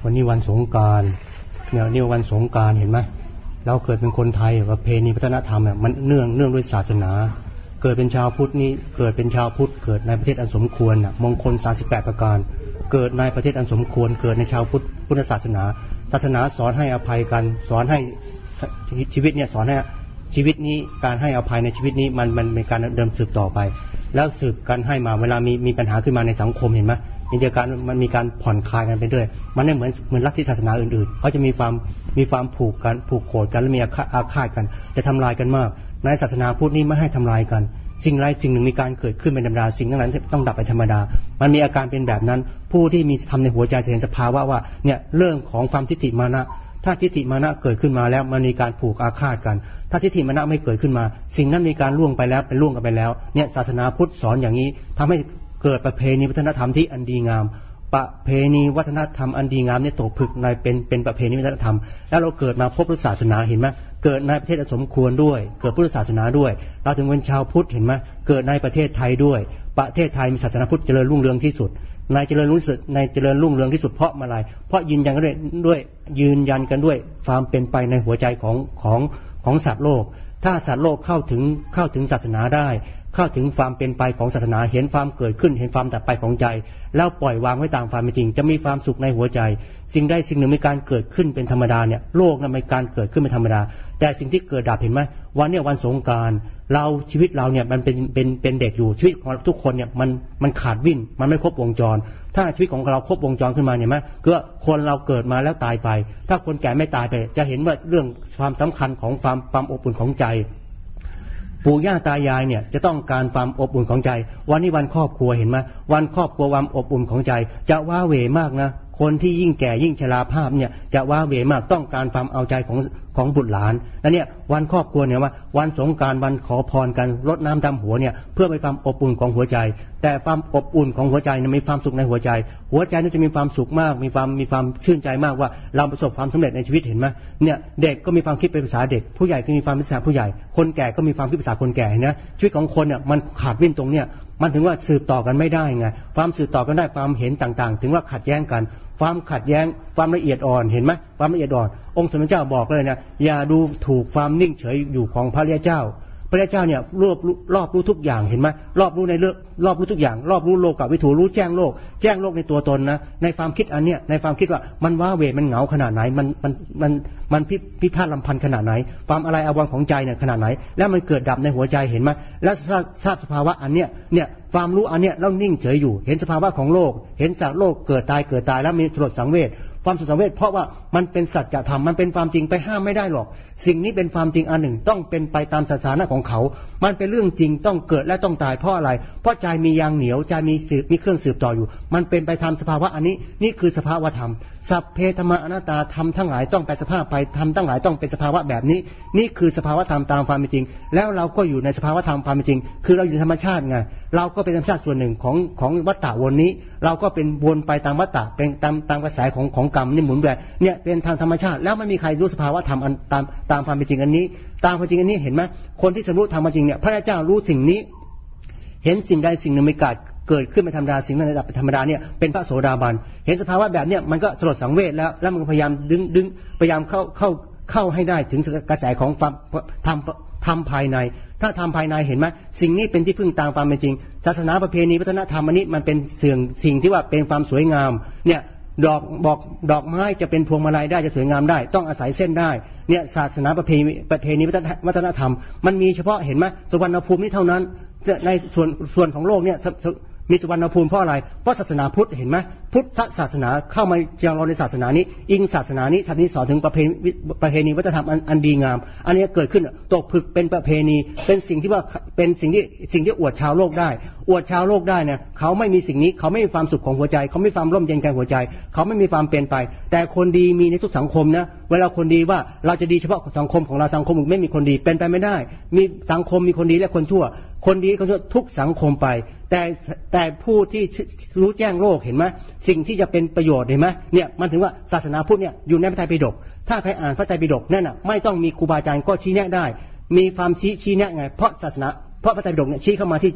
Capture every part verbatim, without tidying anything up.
วันนี้วันสงกรานต์เนี่ยนี่วันสงกรานต์เห็นไหมเราเกิดเป็นคนไทยประเพณีวัฒนธรรมเนี่ยมันเนื่องเนื่องด้วยศาสนาเกิดเป็นชาวพุทธนี่เกิดเป็นชาวพุทธเกิดในประเทศอันสมควรน่ะมงคลสามสิบแปดประการเกิดในประเทศอันสมควรเกิดในชาวพุทธพุทธศาสนาศาสนาสอนให้อภัยกันสอนให้ชีวิตเนี่ยสอนให้ชีวิตนี้การให้อภัยในชีวิตนี้มันมันเป็นการเดิมสืบต่อไปแล้วสืบกันให้มาเวลามีมีปัญหาขึ้นมาในสังคมเห็นไหมมีการมันมีการผ่อนคลายกันไปด้วยมันไม่เหมือนเหมือนลัทธิศาสนาอื่นๆเขาจะมีความมีความผูกกันผูกโกรธกันและมีอาฆาตกันจะทำลายกันมากในศาสนาพุทธนี้ไม่ให้ทำลายกันสิ่งใดสิ่งหนึ่งมีการเกิดขึ้นเป็นธรรมดาสิ่งนั้นต้องดับไปธรรมดามันมีอาการเป็นแบบนั้นผู้ที่มีทำในหัวใจจะเห็นสภาวะว่าเนี่ยเรื่องของความทิฏฐิมานะถ้าทิฏฐิมานะเกิดขึ้นมาแล้วมันมีการผูกอาฆาตกันถ้าทิฏฐิมานะไม่เกิดขึ้นมาสิ่งนั้นมีการล่วงไปแล้วเป็นล่วงกันไปแล้วเนี่ยศาสนาพุทธสอนอย่างนี้ทำให้เกิดประเพณีวัฒนธรรมที่อันดีงามประเพณีวัฒนธรรมอันดีงามเนี่ยตกผลึกในเป็นเป็นประเพณีวัฒนธรรมแล้วเราเกิดมาพบพุทธศาสนาเห็นไหมเกิดในประเทศสมควรด้วยเกิดพุทธศาสนาด้วยเราถึงเป็นชาวพุทธเห็นไหมเกิดในประเทศไทยด้วยประเทศไทยมีศาสนาพุทธเจริญรุ่งเรืองที่สุดในเจริญรุ่งสุดในเจริญรุ่งเรืองที่สุดเพราะอะไรเพราะยืนยันกันด้วยด้วยยืนยันกันด้วยความเป็นไปในหัวใจของของของสัตว์โลกถ้าสัตว์โลกเข้าถึงเข้าถึงศาสนาได้เข้าถึงความเป็นไปของศาสนาเห็นความเกิดขึ้นเห็นความดับไปของใจแล้วปล่อยวางไว้ตามความเป็นจริงจะมีความสุขในหัวใจสิ่งใดสิ่งหนึ่งมีการเกิดขึ้นเป็นธรรมดาเนี่ยโลกนั้นมีการเกิดขึ้นเป็นธรรมดาแต่สิ่งที่เกิดดับเห็นไหมวันนี้วันสงกรานต์เราชีวิตเราเนี่ยมันเป็นเป็นเป็นเด็กอยู่ชีวิตของทุกคนเนี่ยมันมันขาดวิ่นมันไม่ครบวงจรถ้าชีวิตของเราครบวงจรขึ้นมาเนี่ยไหมก็คนเราเกิดมาแล้วตายไปถ้าคนแก่ไม่ตายไปจะเห็นว่าเรื่องความสำคัญของความความอบอุ่นของใจปู่ย่าตายายเนี่ยจะต้องการความอบอุ่นของใจวันนี้วันครอบครัวเห็นไหมวันครอบครัวความอบอุ่นของใจจะว้าเหวมากนะคนที่ยิ่งแก่ยิ่งชราภาพเนี่ยจะว้าเหวมากต้องการความเอาใจของของบุตรหลานแล้วเนี่ยวันครอบครัวเนี่ยว่าวันสงกรานต์วันขอพรกันรดน้ำดำหัวเนี่ยเพื่อไปความอบอุ่นของหัวใจแต่ความอบอุ่นของหัวใจเนี่ยมีความสุขในหัวใจหัวใจนี่จะมีความสุขมากมีความมีความชื่นใจมากว่าเราประสบความสำเร็จในชีวิตเห็นไหมเนี่ยเด็กก็มีความคิดเป็นภาษาเด็กผู้ใหญ่ก็มีความคิดภาษาผู้ใหญ่คนแก่ก็มีความคิดภาษาคนแก่นะชีวิตของคนเนี่ยมันขาดวิ่นตรงเนี่ยมันถึงว่าสืบต่อกันไม่ได้ไงความสืบต่อกันได้ความเห็นต่างๆถึงว่าขัดแย้งกันความขัดแย้งความละเอียดอ่อนเห็นไหมความละเอียดอ่อนองค์สมเด็จเจ้าบอกเลยนะอย่าดูถูกความนิ่งเฉยอยู่ของพระริยเจ้าพระริยเจ้าเนี่ยรอบรอบรู้ทุกอย่างเห็นไหมรอบรู้ในเรื่องรอบรู้ทุกอย่างรอบรู้โลกวิถูรู้แจ้งโลกแจ้งโลกในตัวตนนะในความคิดอันเนี้ยในความคิดว่ามันว้าเหวมันเหงาขนาดไหนมันมันมันมันพิพิพาทลำพันธ์ขนาดไหนความอะไรอาวรณ์ของใจเนี่ยขนาดไหนแล้วมันเกิดดับในหัวใจเห็นไหมแล้วทราบสภาวะอันเนี้ยเนี่ยความรู้อันเนี้ยแล้วนิ่งเฉยอยู่เห็นสภาวะของโลกเห็นจากโลกเกิดตายเกิดตายแล้วมีสลดสังเวชความสลดสังเวชเพราะว่ามันเป็นสัจธรรมมันเป็นความจริงไปห้ามไม่ได้หรอกสิ่งนี้เป็นความจริงอันหนึ่งต้องเป็นไปตามสถานะของเขามันเป็นเรื่องจริงต้องเกิดและต้องตายเพราะอะไรเพราะใจมียางเหนียวใจมีสืบมีเครื่องสืบต่ออยู่มันเป็นไปตามสภาวะอันนี้นี่คือสภาวะธรรมสัพเพธรรมอนัตตาธรรมทั้งหลายต้องไปสภาพไปธรรมทั้งหลายต้องเป็นสภาวะแบบนี้นี่คือสภาวะธรรมตามความเป็นจริงแล้วเราก็อยู่ในสภาวะธรรมความเป็นจริงคือเราอยู่ในธรรมชาติไงเราก็เป็นธรรมชาติส่วนหนึ่งของของวัฏฏะวนนี้เราก็เป็นวนไปตามวัฏฏะเป็นตามตามกระแสของของกรรมนี่หมุนแบบเนี่ยเป็นทางธรรมชาติแล้วไม่มีใครรู้สภาวะธรรมอันตามตามความเป็นจริงอันนี้ตามความจริงอันนี้เห็นไหมคนที่สำรู้ธรรมจริงเนี่ยพระเจ้ารู้สิ่งนี้เห็นสิ่งใดสิ่งหนึ่งไม่เกิดเกิดขึ้นเป็นธรรมดาสิ่งนั้นระดับเป็นธรรมดาเนี่ยเป็นพระโสดาบันเห็นสภาวะแบบเนี้ยมันก็สลดสังเวชแล้วแล้วมันพยายามดึงดึงพยายามเข้าเข้าเข้าให้ได้ถึงกระแสของความธรรมธรรมภายในถ้าทำภายในเห็นไหมสิ่งนี้เป็นที่พึ่งตามความเป็นจริงศาสนาประเพณีวัฒนธรรมอันนี้มันเป็นเสื่องสิ่งที่ว่าเป็นความสวยงามเนี่ยดอกบอกดอกไม้จะเป็นพวงมาลัยได้จะสวยงามได้ต้องอาศัยเส้นได้เนี่ยศาสนาประเพณีประเพณีวัฒนธรรมมันมีเฉพาะเห็นไหมสุวรรณภูมินี่เท่านั้นในส่วนส่วนของโลกเนี่ยมีสุวรรณภูมิเพราะอะไรเพราะศาสนาพุทธเห็นไหมพุทธศาสนาเข้ามาเจริญในศาสนานี้อิงศาสนานี้ศาสนานี้สอนถึงประเพณีประเพณีวัฒนธรรมอันดีงามอันนี้เกิดขึ้นตกผลึกเป็นประเพณีเป็นสิ่งที่ว่าเป็นสิ่งที่สิ่งที่อวดชาวโลกได้อวดชาวโลกได้เนี่ยเขาไม่มีสิ่งนี้เขาไม่มีความสุขของหัวใจเขาไม่มีความร่มเย็นใจหัวใจเขาไม่มีความเป็นไปแต่คนดีมีในทุกสังคมนะเวลาคนดีว่าเราจะดีเฉพาะสังคมของเราสังคมอื่นไม่มีคนดีเป็นไปไม่ได้มีสังคมมีคนดีและคนชั่วคนดีคนชั่วทุกสังคมไปแต่แต่ผู้ที่รู้แจ้งโลกเห็นไหมสิ่งที่จะเป็นประโยชน์เห็นไหมเนี่ยมันถึงว่าศาสนาพุทธเนี่ยอยู่ในพระไตรปิฎกถ้าใครอ่านพระไตรปิฎกนั่นน่ะไม่ต้องมีครูบาอาจารย์ก็ชี้แนะได้มีความชี้ชี้แนะไงเพราะศาสนาเพราะพระไตรปิฎกเนี่ยชี้เข้ามาที่ใจ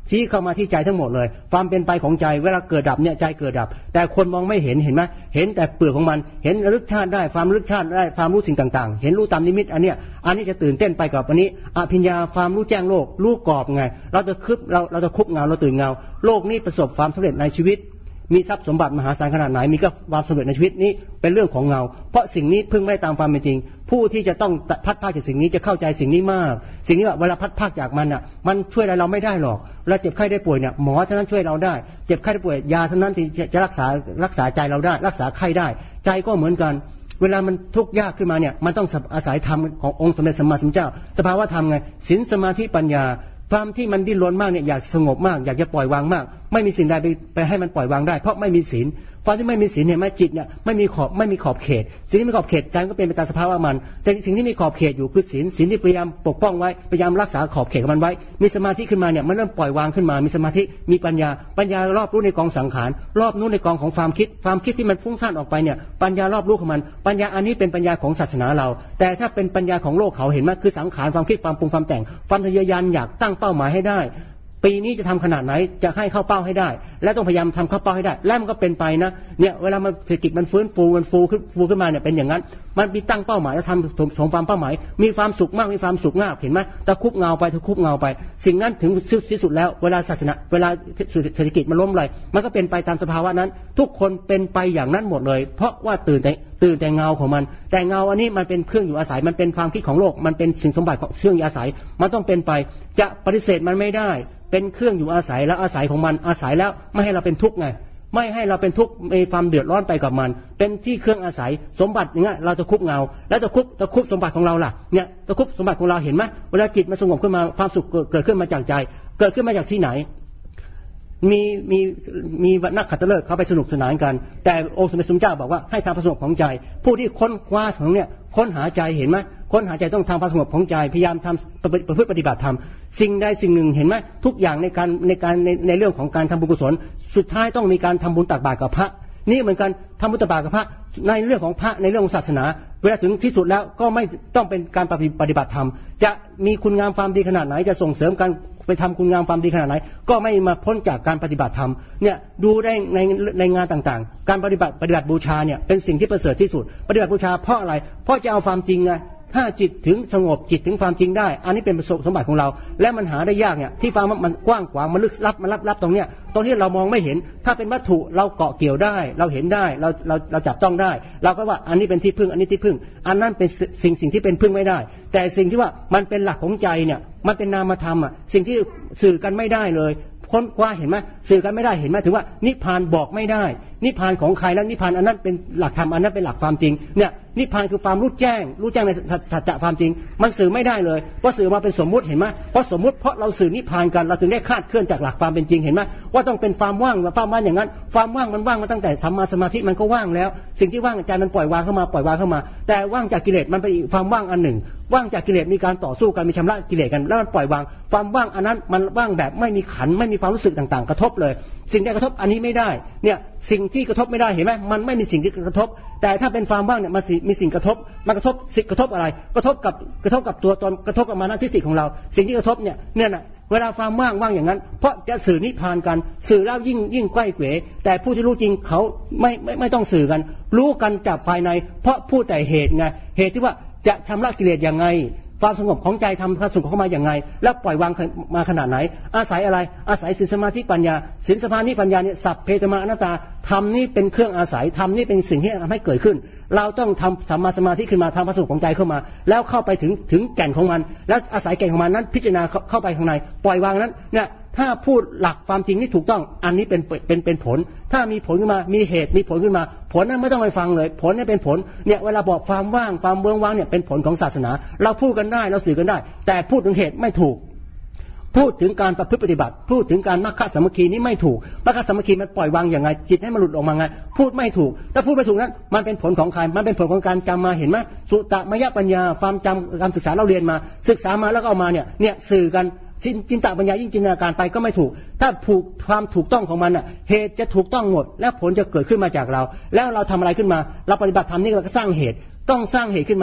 ชี้เข้ามาที่ใจทั้งหมดเลยความเป็นไปของใจเวลาเกิดดับเนี่ยใจเกิดดับแต่คนมองไม่เห็นเห็นไหมเห็นแต่เปลือกของมันเห็นระลึกชาติได้ความระลึกชาติได้ความรู้สิ่งต่างๆเห็นรู้ตามนิมิตอันเนี้ยอันนี้จะตื่นเต้นไปกับอันนี้อภิญญาความรู้แจ้งโลกรู้กรอบไงเราจะคึบเราเราจะคุบเงาเราตื่นเงาโลกนี้ประสบความสำเร็จในชีวิตมีทรัพย์สมบัติมหาศาลขนาดไหนมีก็ความสำเร็จในชีวิตนี้เป็นเรื่องของเงาเพราะสิ่งนี้พึ่งไม่ตามความเป็นจริงผู้ที่จะต้องพัดพากจากสิ่งนี้จะเข้าใจสิ่งนี้มากสิ่งนี้ว่าเวลาพัดพากจากมันอ่ะมันช่วยอะไรเราไม่ได้หรอกเวลาเจ็บไข้ได้ป่วยเนี่ยหมอเท่านั้นช่วยเราได้เจ็บไข้ได้ป่วยยาเท่านั้นที่จะรักษารักษาใจเราได้รักษาไข้ได้ใจก็เหมือนกันเวลามันทุกข์ยากขึ้นมาเนี่ยมันต้องอาศัยธรรมขององค์สมเด็จสัมมาสัมพุทธเจ้าสภาวะธรรมไงศีลสมาธิปัญญาความที่มันดิ้นรนมากเนี่ยอยากสงบมากอยากจะปล่อยวางมากไม่มีสิ่งใดไปไปให้มันปล่อยวางได้เพราะไม่มีศีลความที่ไม่มีศีลเนี่ยไม่จิตเนี่ยไม่มีขอบไม่มีขอบเขตสิ่งที่มีขอบเขตใจก็เป็นไปตามสภาวะมันแต่สิ่งที่มีขอบเขตอยู่คือศีลศีลที่พยายามปกป้องไว้พยายามรักษาขอบเขตของมันไว้มีสมาธิขึ้นมาเนี่ยมันเริ่มปล่อยวางขึ้นมามีสมาธิมีปัญญาปัญญารอบรู้ในกองสังขารรอบรู้ในกองของความคิดความคิดที่มันฟุ้งซ่านออกไปเนี่ยปัญญารอบรู้ของมันปัญญาอันนี้เป็นปัญญาของศาสนาเราแต่ถ้าเป็นปัญญาของโลกเขาเห็นไหมคือสังขารความคิดความปรุงความแต่งความทะเยอทะยานอยากตั้งเป้าหมายให้ได้ปีนี้จะทำขนาดไหนจะให้เข้าเป้าให้ได้และต้องพยายามทำเข้าเป้าให้ได้แล้วมันก็เป็นไปนะเนี่ยเวลามันเศรษฐกิจมันฟื้นฟูมันฟูขึ้นฟูขึ้นมาเนี่ยเป็นอย่างนั้นมันมีตั้งเป้าหมายแล้วทำสมความเป้าหมายมีความสุขมากมีความสุขง่ายเห็นไหมตะคุบเงาไปตะคุบเงาไปสิ่งนั้นถึงที่สุดแล้วเวลาศาสนาเวลาเศรษฐกิจมันล้มเลยมันก็เป็นไปตามสภาวะนั้นทุกคนเป็นไปอย่างนั้นหมดเลยเพราะว่าตื่นแต่ตื่นแต่เงาของมันแต่เงาอันนี้มันเป็นเครื่องอยู่อาศัยมันเป็นความคิดของโลกมันเป็นสิ่งสมบัติของเครื่องอยู่อาศัยมันต้องเป็นไปจะปฏิเสธมันไม่ได้เป็นเครื่องอยู่อาศัยแล้วอาศัยของมันอาศัยแล้วไม่ให้เราเป็นทุกข์ไงไม่ให้เราเป็นทุกข์มีความเดือดร้อนไปกับมันเป็นที่เครื่องอาศัยสมบัติอย่างเงี้ยเราจะคุบเงาแล้วจะคุบจะคุบสมบัติของเราล่ะเนี่ยจะคุบสมบัติของเราเห็นไหมเวลาจิตมันสงบขึ้นมาความสุขเกิดขึ้นมาจากใจเกิดขึ้นมาจากที่ไหนมีมีมีนักขัตฤกษ์เขาไปสนุกสนานกันแต่องค์สมเด็จพระสัมมาสัมพุทธเจ้าบอกว่าให้ทำประสงบของใจผู้ที่ค้นคว้าของเนี่ยค้นหาใจเห็นไหมค้นหาใจต้องทำความสงบของใจพยายามทำประพฤติปฏิบัติธรรมสิ่งใดสิ่งหนึ่งเห็นไหมทุกอย่างในการในการในในเรื่องของการทำบุญกุศลสุดท้ายต้องมีการทำบุญตักบาตรกับพระนี่เหมือนกันทำบุญตักบาตรกับพระในเรื่องของพระในเรื่องของศาสนาเวลาถึงที่สุดแล้วก็ไม่ต้องเป็นการปฏิบัติธรรมจะมีคุณงามความดีขนาดไหนจะส่งเสริมการไปทำคุณงามความดีขนาดไหนก็ไม่มาพ้นจากการปฏิบัติธรรมเนี่ยดูได้ในในงานต่างๆการปฏิบัติปฏิบัติบูชาเนี่ยเป็นสิ่งที่ประเสริฐที่สุดปฏิบัติบูชาเพราะอะไรเพราะจะเอาความจริงไงถ้าจิตถึงสงบจิตถึงความจริงได้อันนี้เป็นสมบัติของเราและมันหาได้ยากเนี่ยที่ฟังมันกว้างขวางมันลึกลับมันลับลับตรงเนี้ยตรงที่เรามองไม่เห็นถ้าเป็นวัตถุเราเกาะเกี่ยวได้เราเห็นได้เราเราเราจับต้องได้เราก็ว่าอันนี้เป็นที่พึ่งอันนี้ที่พึ่งอันนั้นเป็นสิ่งสิ่งที่เป็นพึ่งไม่ได้แต่สิ่งที่ว่ามันเป็นหลักของใจเนี่ยมันเป็นนามธรรมอ่ะสิ่งที่สื่อกันไม่ได้เลยค้นคว้าเห็นไหมสื่อกันไม่ได้เห็นไหมถือว่านิพพานบอกไม่ได้นิพพานของใครแล้วนิพพานอันนั้นเป็นหลักธรรมอันนั้นเป็นหลักความจริงเนี่ยนิพพานคือความรู้แจ้งรู้แจ้งในสัจจะความจริงมันสื่อไม่ได้เลยเพราะสื่อมาเป็นสมมุติเห็นไหมเพราะสมมุติเพราะเราสื่อนิพพานกันเราถึงได้คาดเคลื่อนจากหลักความเป็นจริงเห็นไหมว่าต้องเป็นความว่างความว่างอย่างนั้นความว่างมันว่างมาตั้งแต่สัมมาสมาธิมันก็ว่างแล้วสิ่งที่ว่างใจมันปล่อยวางเข้ามาปล่อยวางเข้ามาแต่ว่างจากกิเลสมันเป็นความว่างอันหนึ่งว่างจากกิเลสมีการต่อสู้กันมีชำระกิเลสกันแล้วมันปล่อยวางความว่างอันนั้นมันว่างแบบไม่มีขันไม่มีความรู้สึกต่างๆกระทบเลยสิ่งที่กระทบอันนี้ไม่ได้เนี่ยสิ่งที่กระทบไม่ได้เห็นไหมมันไม่มีสิ่งที่กระทบแต่ถ้าเป็นความว่างเนี่ยมันมีสิ่งกระทบมันกระทบสิ่งกระทบอะไรกระทบกับกระทบกับตัวตนกระทบกับมานะทิฏฐิของเราสิ่งที่กระทบเนี่ยเนี่ยนะเวลาความว่างว่างอย่างนั้นเพราะจะสื่อนิพพานกันสื่อแล้วยิ่งยิ่งใกล้เขวแต่ผู้ที่รู้จริงเขาไม่ไม่ไม่ต้องสื่อกันรู้กันจากภายในเพราะผู้แต่เหตุไงเหตุที่ว่าจะชำระกิเลสอย่างไงความสงบของใจทำความสุขเข้ามาอย่างไงแล้วปล่อยวางมาขนาดไหนอาศัยอะไรอาศัยศีลสมาธิปัญญาศีลสมาธิปัญญาเนี่ยสัพเพธรรมอนัตตาธรรมนี่เป็นเครื่องอาศัยธรรมนี่เป็นสิ่งที่ทำให้เกิดขึ้นเราต้องทำสัมมาสมาธิขึ้นมาทำความสงบของใจเข้ามาแล้วเข้าไปถึงถึงแก่นของมันแล้วอาศัยแก่นของมันนั้นพิจารณาเข้าไปข้างในปล่อยวางนั้นเนี่ยถ้าพูดหลักความจริงนี่ถูกต้องอันนี้เป็นเป็นเป็นผลถ้ามีผลขึ้นมามีเหตุมีผลขึ้นมาผลนั้นไม่ต้องไปฟังเลยผลนี่เป็นผลเนี่ยเวลาบอกความว่างความเบื้องว่างเนี่ยเป็นผลของศาสนาเราพูดกันได้เราสื่อกันได้แต่พูดถึงเหตุไม่ถูกพูดถึงการประพฤติปฏิบัติพูดถึงการมัคคะสามัคคีนี่ไม่ถูกมัคคะสามัคคีมันปล่อยวางอย่างไงจิตให้มันหลุดออกมาไงพูดไม่ถูกถ้าพูดไม่ถูกนั้นมันเป็นผลของใครมันเป็นผลของการจำมาเห็นไหมสุตตมยปัญญาความจำการศึกษาเราเรียนมาศึกษามาแล้วก็เอามาเนี่ยเนี่ยสื่อกันจินตปัญญายิ่งจินตนาการไปก็ไม่ถูกถ้าผูกความถูกต้องของมันอ่ะเหตุจะถูกต้องหมดและผลจะเกิดขึ้นมาจากเราแล้วเราทำอะไรขึ้นมาเราปฏิบัติธรรมนี่เราก็สร้างเหตุต้องสร้างเหตุขึ้นมานะ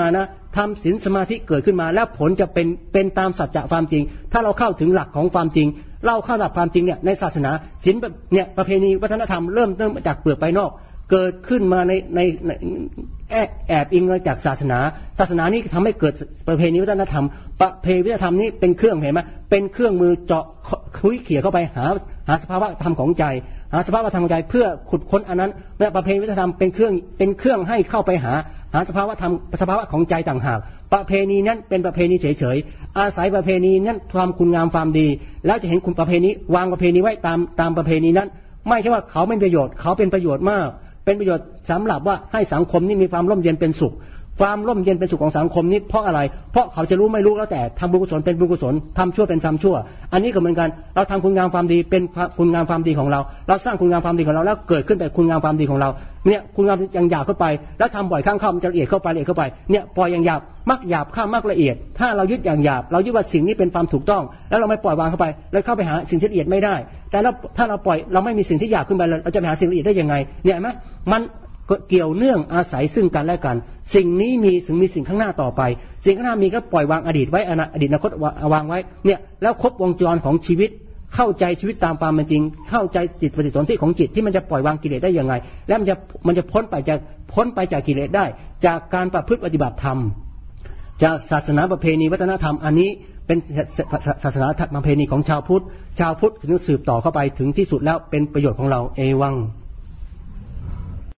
ทำศีลสมาธิเกิดขึ้นมาแล้วผลจะเป็นเป็นตามสัจจะความจริงถ้าเราเข้าถึงหลักของความจริงเราเข้าหลักความจริงเนี่ยในศาสนาศีลเนี่ยประเพณีวัฒนธรรมเริ่มต้นจากเปลือกภายนอกเกิดขึ้นมาในในแอบอิงมาจากศาสนาศาสนานี้ทำให้เกิดประเพณีวัฒนธรรมประเพณีวัฒนธรรมนี้เป็นเครื่องเห็นไหมเป็นเครื่องมือเจาะคุยเขี่ยเข้าไปหาหาสภาวะธรรมของใจหาสภาวะธรรมของใจเพื่อขุดค้นอันนั้นและประเพณีวัฒนธรรมเป็นเครื่องเป็นเครื่องให้เข้าไปหาหาสภาวะธรรมสภาวะของใจต่างหากประเพณีนั้นเป็นประเพณีเฉยๆอาศัยประเพณีนั้นความคุณงามความดีแล้วจะเห็นคุณประเพณีวางประเพณีไว้ตามตามประเพณีนั้นไม่ใช่ว่าเขาไม่ประโยชน์เขาเป็นประโยชน์มากเป็นประโยชน์สำหรับว่าให้สังคมนี้มีความร่มเย็นเป็นสุขความร่มเย็นเป็นสุขของสังคมนี้เพราะอะไรเพราะเขาจะรู้ไม่รู้แล้วแต่ทำบุญกุศลเป็นบุญกุศลทำชั่วเป็นทำชั่วอันนี้ก็เหมือนกันเราทำคุณงามความดีเป็นคุณงามความดีของเราเราสร้างคุณงามความดีของเราแล้วเกิดขึ้นเป็นคุณงามความดีของเราเนี่ยคุณงามอย่างหยาบเข้าไปแล้วทำบ่อยครั้งเข้ามันจะละเอียดเข้าไปละเอียดเข้าไปเนี่ยปล่อยอย่างหยาบมักหยาบข้ามมักละเอียดถ้าเรายึดอย่างหยาบเรายึดว่าสิ่งนี้เป็นความถูกต้องแล้วเราไม่ปล่อยวางเข้าไปแล้วเข้าไปหาสิ่งที่ละเอียดไม่ได้แต่แล้วถ้าเราปล่อยเราไม่มีสิ่งที่หยาบขึ้นไปเราจะไปหาสิ่งละเอียดได้ยังไงเนี่ยไหมมันเกี่ยวเนื่องอาศัยซึ่งกันและกันสิ่งนี้มีถึงมีสิ่งข้างหน้าต่อไปสิ่งข้างหน้ามีก็ปล่อยวางอดีตไว้อดีตอนาคตวางไว้เนี่ยแล้วครบวงจรของชีวิตเข้าใจชีวิตตามความเป็นจริงเข้าใจจิตปฏิสนธิของจิตที่มันจะปล่อยวางกิเลสได้ยังไงและมันจะมันจะพ้นไปจากพ้นไปจากกิเลสได้จากการประพฤติปฏิบัติธรรมจากศาสนาประเพณีวัฒนธรรมอันนี้เป็นศาสนาประเพณีของชาวพุทธชาวพุทธถึงสืบต่อเข้าไปถึงที่สุดแล้วเป็นประโยชน์ของเราเอวัง